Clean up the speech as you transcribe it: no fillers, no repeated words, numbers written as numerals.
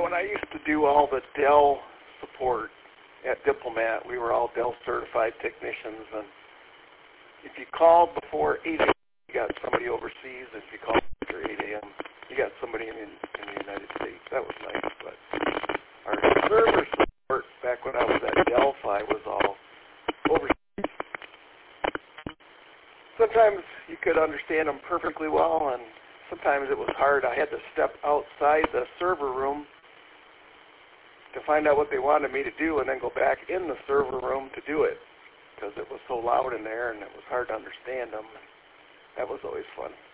when I used to do all the Dell support at Diplomat, we were all Dell certified technicians, and if you called before 8 a.m., you got somebody overseas. If you called after 8 a.m., you got somebody in the United States. That was nice, but our server support back when I was at Delphi was all overseas. Sometimes you could understand them perfectly well, and sometimes it was hard. I had to step outside the server room to find out what they wanted me to do and then go back in the server room to do it because it was so loud in there and it was hard to understand them. That was always fun.